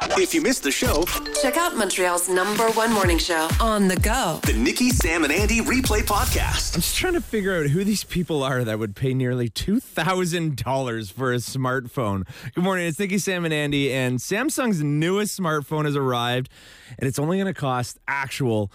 If you missed the show, check out Montreal's #1 morning show on the go. The Nikki, Sam, and Andy Replay Podcast. I'm just trying to figure out who these people are that would pay nearly $2,000 for a smartphone. Good morning, it's Nikki, Sam, and Andy, and Samsung's newest smartphone has arrived, and it's only going to cost actual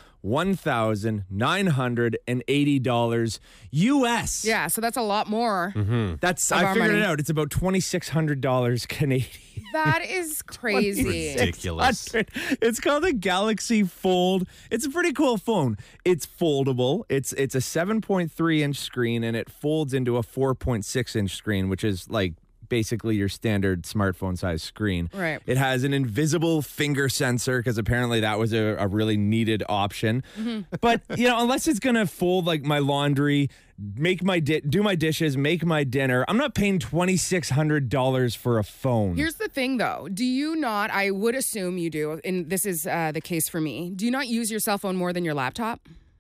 $1,980 US. Yeah, so that's a lot more. That's I figured it out. It's about $2,600 Canadian. That is crazy. Ridiculous. It's called the Galaxy Fold. It's a pretty cool phone. It's foldable. It's a 7.3-inch screen, and it folds into a 4.6-inch screen, which is like basically your standard smartphone size screen. Right. It has an invisible finger sensor because apparently that was a really needed option. But, unless it's going to fold like my laundry, make my do my dishes, make my dinner, I'm not paying $2,600 for a phone. Here's the thing, though. Do you not, I would assume you do, and this is the case for me, do you not use your cell phone more than your laptop?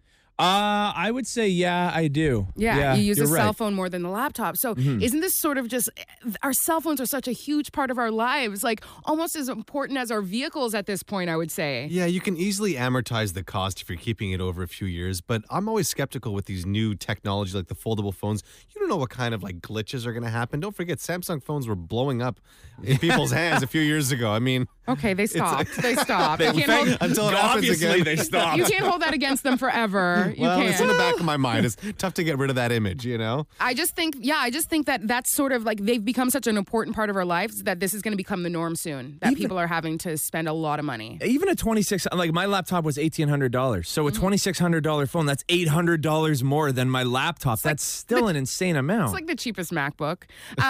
I would say, yeah, I do. Yeah, you use a cell right. phone more than the laptop. So isn't this sort of just, our cell phones are such a huge part of our lives, like almost as important as our vehicles at this point, I would say. Yeah, you can easily amortize the cost if you're keeping it over a few years, but I'm always skeptical with these new technology like the foldable phones. You don't know what kind of like glitches are going to happen. Don't forget, Samsung phones were blowing up in people's hands a few years ago. I mean... Okay, they stopped. They stopped. Until it happens Obviously, again. they stopped. You can't hold that against them forever. Well, you it's in can't. the back of my mind. It's tough to get rid of that image, I just think that that's sort of like they've become such an important part of our lives that this is going to become the norm soon, that people are having to spend a lot of money. Even a like my laptop was $1,800. So a $2,600 phone, that's $800 more than my laptop. That's still an insane amount. It's like the cheapest MacBook.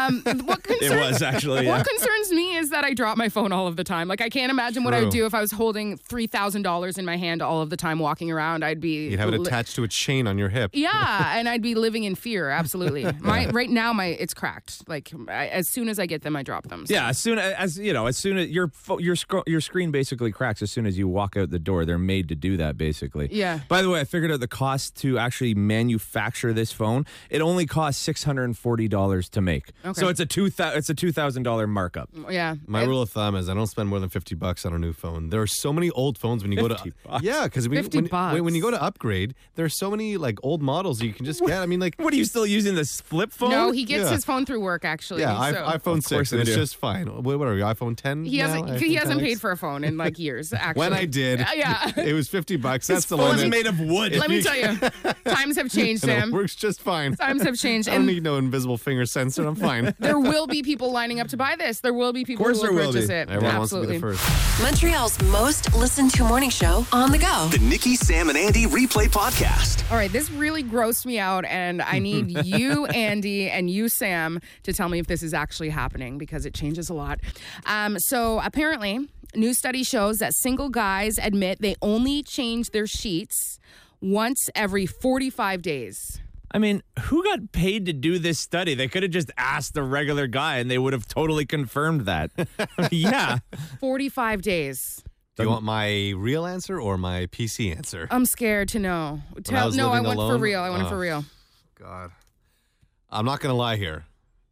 It was actually, yeah. What concerns me is that I drop my phone all of the time. Like I can't imagine what I would do if I was holding $3,000 in my hand all of the time walking around. You'd have it attached to a chain on your hip. Yeah, and I'd be living in fear. Absolutely. Right now, it's cracked. Like as soon as I get them, I drop them. So. Yeah, as soon as your screen basically cracks as soon as you walk out the door. They're made to do that, basically. Yeah. By the way, I figured out the cost to actually manufacture this phone. It only costs $640 to make. Okay. So it's a $2,000 markup. Yeah. My rule of thumb is I don't spend more than $50 on a new phone. There are so many old phones when you go to $50. Yeah, because when you go to upgrade, there are so many like old models you can just get. I mean, like, what are you still using this flip phone? No, he gets his phone through work actually. Yeah, iPhone Of course 6, and it's they do. just fine. What are you, iPhone 10? He hasn't now? he hasn't iPhone paid 10X? for a phone in like years. Actually, When I did, it was $50. That's This the phone's limit. made of wood. Let me tell you, times have changed, And it Sam. works just fine. Times have changed, I don't and need no invisible finger sensor. I'm fine. there will be people lining up to buy this. There will be people Of course who will there will purchase be. it. Everyone Absolutely. wants to be the first. Montreal's most listened to morning show on the go. The Nikki, Sam, and Andy Replay Podcast. All right, this really grossed me out, and I need you, Andy, and you, Sam, to tell me if this is actually happening because it changes a lot. So apparently, new study shows that single guys admit they only change their sheets once every 45 days. I mean, who got paid to do this study? They could have just asked a regular guy and they would have totally confirmed that. Yeah. 45 days. Do you want my real answer or my PC answer? I'm scared to know. I was No, I living want for alone? real. I want it for real. God. I'm not going to lie here.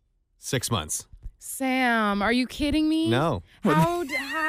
6 months. Sam, are you kidding me? No. How?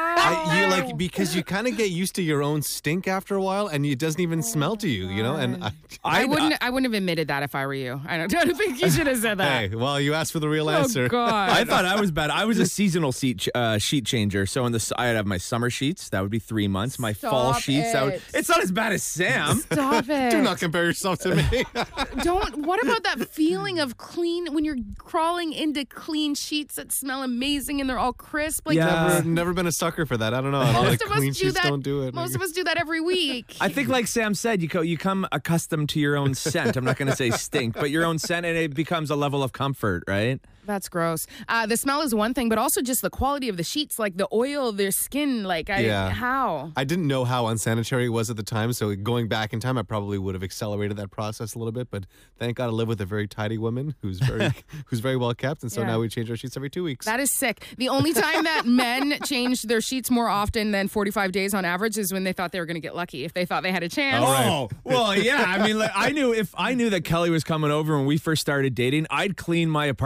Because you kind of get used to your own stink after a while, and it doesn't even smell to you, And I wouldn't have admitted that if I were you. I don't think you should have said that. Hey, well, you asked for the real answer. Oh, God. I thought I was bad. I was a seasonal sheet changer. So I'd have my summer sheets. That would be 3 months. My fall sheets. It's not as bad as Sam. Stop it. Do not compare yourself to me. What about that feeling of clean when you're crawling into clean sheets that smell amazing and they're all crisp? Like, Yeah. Never been a sucker for that. I don't know. Most of us clean do sheets that. don't do it. Most of us do that every week. I think, like Sam said, you come accustomed to your own scent. I'm not going to say stink, but your own scent, and it becomes a level of comfort, right? That's gross. The smell is one thing, but also just the quality of the sheets, like the oil, their skin. Like, how? I didn't know how unsanitary it was at the time, so going back in time, I probably would have accelerated that process a little bit. But thank God I live with a very tidy woman who's very well kept, and so now we change our sheets every 2 weeks. That is sick. The only time that men changed their sheets more often than 45 days on average is when they thought they were going to get lucky. If they thought they had a chance. Oh, well, yeah. I mean, like, if I knew that Kelly was coming over when we first started dating, I'd clean my apartment with like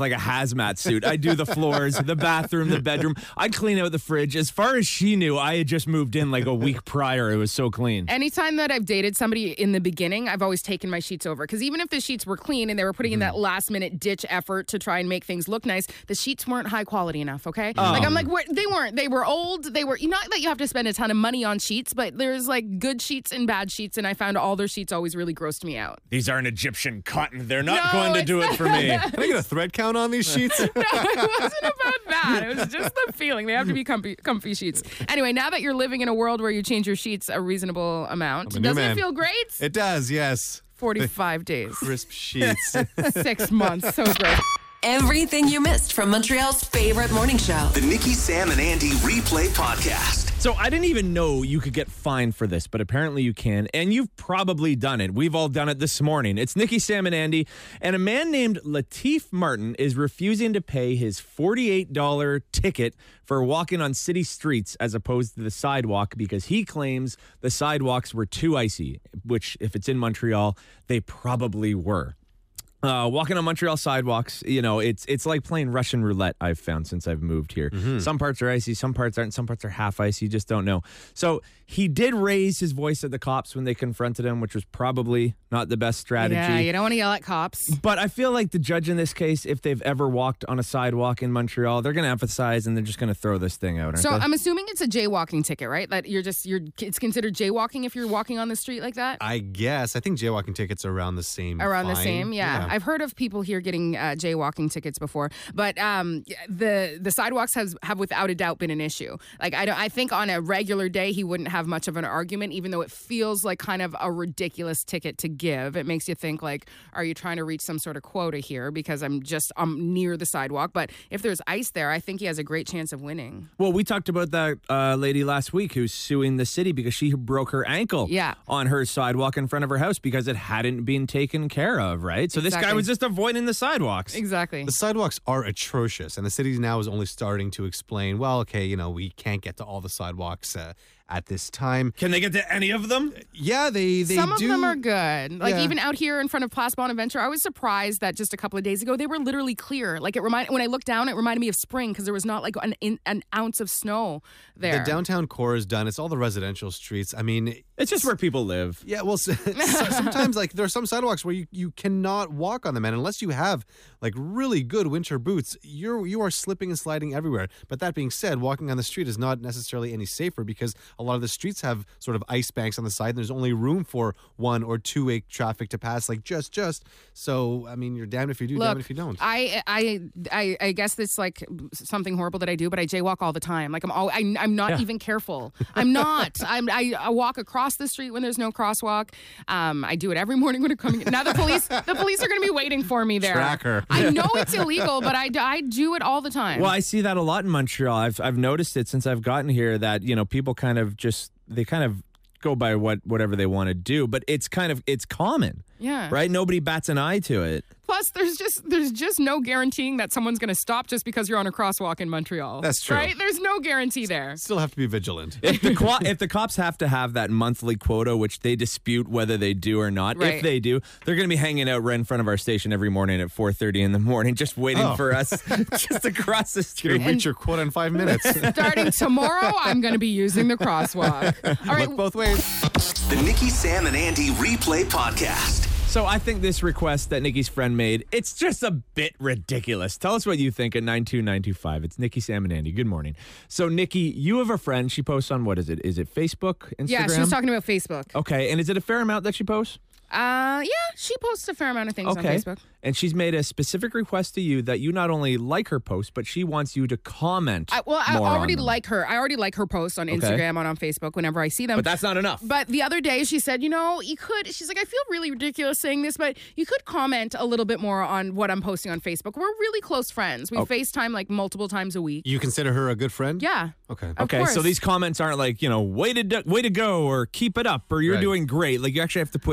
like a hazmat suit. I'd do the floors, the bathroom, the bedroom. I'd clean out the fridge. As far as she knew, I had just moved in like a week prior. It was so clean. Anytime that I've dated somebody in the beginning, I've always taken my sheets over. Because even if the sheets were clean and they were putting in that last minute ditch effort to try and make things look nice, the sheets weren't high quality enough, okay? Like, I'm like, they weren't. They were old. They were, not that you have to spend a ton of money on sheets, but there's like good sheets and bad sheets. And I found all their sheets always really grossed me out. These aren't Egyptian cotton. They're not going to do it for me. Can I get a thread count on these sheets? No, it wasn't about that. It was just the feeling. They have to be comfy sheets. Anyway, now that you're living in a world where you change your sheets a reasonable amount, doesn't it feel great? It does, yes. 45 days. Crisp sheets. 6 months. So great. Everything you missed from Montreal's favorite morning show. The Nikki, Sam, and Andy Replay Podcast. So I didn't even know you could get fined for this, but apparently you can, and you've probably done it. We've all done it this morning. It's Nikki, Sam, and Andy, and a man named Latif Martin is refusing to pay his $48 ticket for walking on city streets as opposed to the sidewalk because he claims the sidewalks were too icy, which, if it's in Montreal, they probably were. Walking on Montreal sidewalks, it's like playing Russian roulette, I've found since I've moved here. Some parts are icy, some parts aren't, some parts are half icy, you just don't know. So he did raise his voice at the cops when they confronted him, which was probably not the best strategy. Yeah, you don't want to yell at cops. But I feel like the judge in this case, if they've ever walked on a sidewalk in Montreal, they're going to emphasize and they're just going to throw this thing out, aren't So they? I'm assuming it's a jaywalking ticket, right? That it's considered jaywalking if you're walking on the street like that? I guess. I think jaywalking tickets are around the same. Around the fine. same, yeah. I've heard of people here getting jaywalking tickets before, but the sidewalks have without a doubt been an issue. Like I think on a regular day he wouldn't have much of an argument, even though it feels like kind of a ridiculous ticket to give. It makes you think like, are you trying to reach some sort of quota here because I'm near the sidewalk? But if there's ice there, I think he has a great chance of winning. Well, we talked about that lady last week who's suing the city because she broke her ankle on her sidewalk in front of her house because it hadn't been taken care of, right? So this guy was just avoiding the sidewalks. Exactly. The sidewalks are atrocious, and the city now is only starting to explain, well, okay, we can't get to all the sidewalks at this time. Can they get to any of them? Yeah, they do. Some of them are good. Like Yeah. even out here in front of Place Bonaventure, I was surprised that just a couple of days ago they were literally clear. Like when I looked down, it reminded me of spring because there was not like an ounce of snow there. The downtown core is done. It's all the residential streets. I mean, It's just where people live. yeah, well, sometimes like there are some sidewalks where you cannot walk on them, and unless you have like really good winter boots, you are slipping and sliding everywhere. But that being said, walking on the street is not necessarily any safer because a lot of the streets have sort of ice banks on the side, and there's only room for 1 or 2-way traffic to pass, like just. So, I mean, you're damned if you do, damned if you don't. I guess it's like something horrible that I do, but I jaywalk all the time. Like I'm not even careful. I'm not. I walk across the street when there's no crosswalk. I do it every morning when I'm coming. Now the police are going to be waiting for me there. Tracker. I know it's illegal, but I do it all the time. Well, I see that a lot in Montreal. I've noticed it since I've gotten here that, people kind of go by whatever they want to do, but it's common. Yeah. Right? Nobody bats an eye to it. Plus, there's just no guaranteeing that someone's going to stop just because you're on a crosswalk in Montreal. That's true. Right? There's no guarantee there. Still have to be vigilant. If the cops have to have that monthly quota, which they dispute whether they do or not, Right. if they do, they're going to be hanging out right in front of our station every morning at 4:30 in the morning, just waiting for us just across the street. Reach your quota in 5 minutes. Starting tomorrow, I'm going to be using the crosswalk. All right. Look both ways. The Nikki, Sam, and Andy Replay Podcast. So I think this request that Nikki's friend made, it's just a bit ridiculous. Tell us what you think at 92925. It's Nikki, Sam, and Andy. Good morning. So, Nikki, you have a friend. She posts on, what is it? Is it Facebook, Instagram? Yeah, she was talking about Facebook. Okay, and is it a fair amount that she posts? Yeah, she posts a fair amount of things on Facebook. And she's made a specific request to you that you not only like her post, but she wants you to comment. I already like her. I already like her posts on Instagram and on Facebook whenever I see them. But that's not enough. But the other day she said, you could, she's like, I feel really ridiculous saying this, but you could comment a little bit more on what I'm posting on Facebook. We're really close friends. We FaceTime like multiple times a week. You consider her a good friend? Yeah. Okay. Of Okay, course. so these comments aren't like, way to go or keep it up or you're Right. doing great. Like you actually have to put thought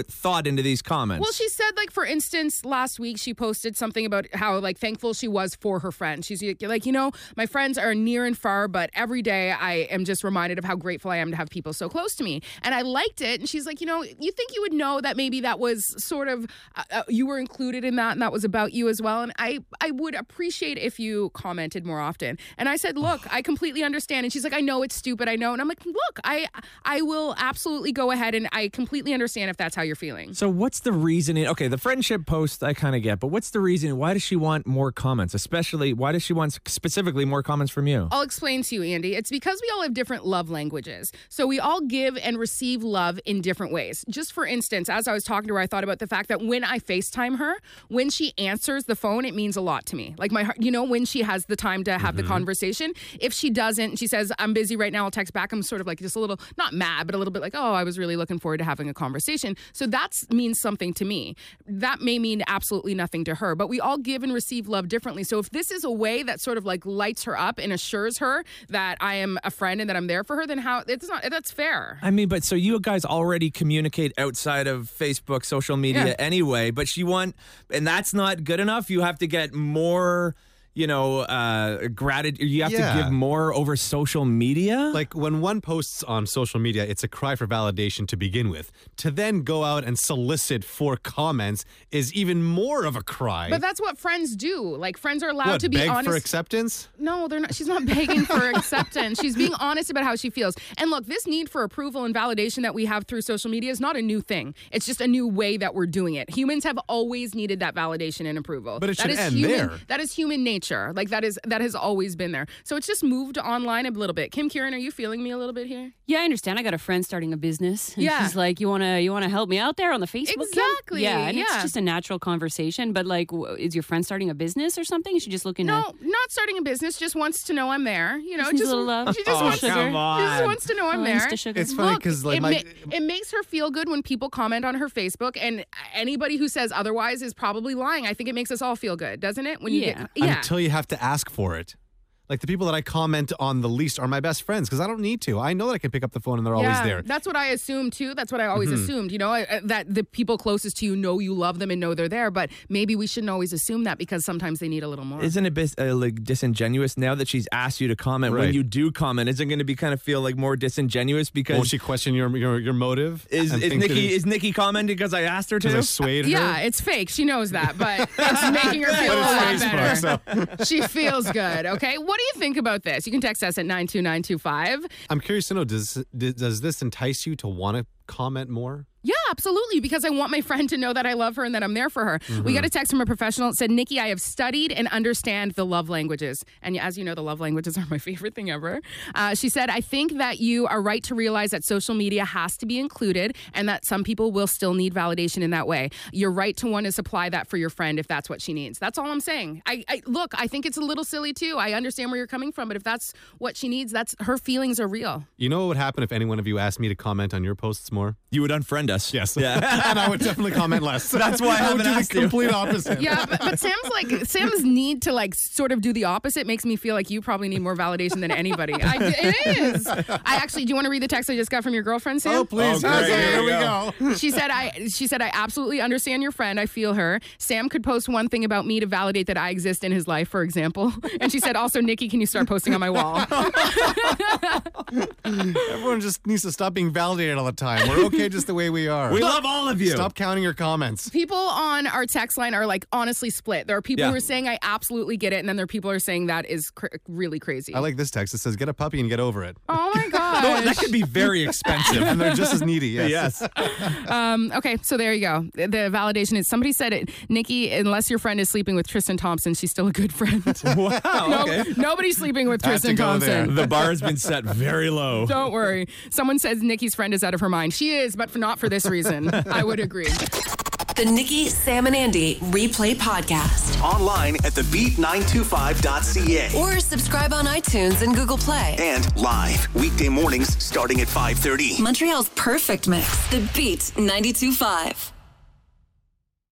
thought into these comments. Well, she said, like, for instance, last week she posted something about how, like, thankful she was for her friends. She's like, you know, my friends are near and far, but every day I am just reminded of how grateful I am to have people so close to me. And I liked it. And she's like, you know, you think you would know that maybe that was sort of, you were included in that and that was about you as well. And I would appreciate if you commented more often. And I said, look, I completely understand. And she's like, I know it's stupid. I know. And I'm like, look, I will absolutely go ahead, and I completely understand if that's how you're feeling. So what's the reasoning? Okay, the friendship post I kind of get, but what's the reason? Why does she want more comments? Especially, why does she want specifically more comments from you? I'll explain to you, Andy. It's because we all have different love languages. So we all give and receive love in different ways. Just for instance, as I was talking to her, I thought about the fact that when I FaceTime her, when she answers the phone, it means a lot to me. Like my heart, you know, when she has the time to have the conversation. If she doesn't, she says, I'm busy right now, I'll text back. I'm sort of like just a little, not mad, but a little bit like, oh, I was really looking forward to having a conversation. So that means something to me. That may mean absolutely nothing to her, but we all give and receive love differently. So if this is a way that sort of like lights her up and assures her that I am a friend and that I'm there for her, then that's fair. I mean, but so you guys already communicate outside of Facebook, social media anyway, but and that's not good enough. You have to get more, you know, gratitude. You have to give more over social media. Like when one posts on social media, it's a cry for validation to begin with. To then go out and solicit for comments is even more of a cry. But that's what friends do. Like friends are allowed to be beg honest. for acceptance? No, they're not. She's not begging for acceptance. She's being honest about how she feels. And look, this need for approval and validation that we have through social media is not a new thing. It's just a new way that we're doing it. Humans have always needed that validation and approval. But it should end there. That is human nature. Like that has always been there. So it's just moved online a little bit. Kim Kieran, are you feeling me a little bit here? Yeah, I understand. I got a friend starting a business. And Yeah. she's like, you wanna help me out there on the Facebook? Kim?" Exactly, Yeah, and it's yeah. just a natural conversation. But like, is your friend starting a business or something? Is she just looking No, to? not starting a business. Just wants to know I'm there. You know, Just needs a little love. she just wants sugar. come She just on. wants to know I'm there. Insta sugar. It's funny Look, because like it makes her feel good when people comment on her Facebook, and anybody who says otherwise is probably lying. I think it makes us all feel good, doesn't it? When you Yeah. get until you have to ask for it. Like the people that I comment on the least are my best friends because I don't need to. I know that I can pick up the phone and they're always there. That's what I assume too. That's what I always assumed, you know, that the people closest to you know you love them and know they're there. But maybe we shouldn't always assume that because sometimes they need a little more. Isn't it a bit like disingenuous now that she's asked you to comment? When Right. you do comment, isn't it going to be kind of feel like more disingenuous because Won't she question your motive? is and think that Nikki commenting because I asked her because I to? swayed her? Yeah, it's fake. She knows that, but it's making her feel a lot better. She feels good. Okay. What do you think about this? You can text us at 92925. I'm curious to know, does this entice you to want to comment more? Yeah, absolutely, because I want my friend to know that I love her and that I'm there for her. We got a text from a professional that said, Nikki, I have studied and understand the love languages. And as you know, the love languages are my favorite thing ever. She said, I think that you are right to realize that social media has to be included and that some people will still need validation in that way. You're right to want to supply that for your friend if that's what she needs. That's all I'm saying. Look, I think it's a little silly too. I understand where you're coming from, but if that's what she needs, that's her feelings are real. You know what would happen if any one of you asked me to comment on your posts more? You would unfriend us. Yes. Yeah. And I would definitely comment less. That's why I would haven't do asked the you. complete opposite. Yeah, but Sam's need to like sort of do the opposite makes me feel like you probably need more validation than anybody. It is. Do you want to read the text I just got from your girlfriend, Sam? Oh, please. Oh, great. Okay, here we Here go. She said I absolutely understand your friend. I feel her. Sam could post one thing about me to validate that I exist in his life, for example. And she said also, Nikki, can you start posting on my wall? Everyone just needs to stop being validated all the time. We're okay just the way we are. We love all of you. Stop counting your comments. People on our text line are like honestly split. There are people Yeah. who are saying I absolutely get it, and then there are people who are saying that is really crazy. I like this text. It says, get a puppy and get over it. Oh my gosh. No, that could be very expensive. And they're just as needy. Yes. Yes. Okay, so there you go. The validation is somebody said it. Nikki, unless your friend is sleeping with Tristan Thompson, she's still a good friend. Wow. Okay. Nobody's sleeping with Had to Tristan go there. Thompson. The bar has been set very low. Don't worry. Someone says Nikki's friend is out of her mind. She is, but not for this reason. I would agree. The Nikki, Sam, and Andy Replay Podcast. Online at thebeat925.ca. Or subscribe on iTunes and Google Play. And live weekday mornings starting at 5:30. Montreal's perfect mix. The Beat 92.5.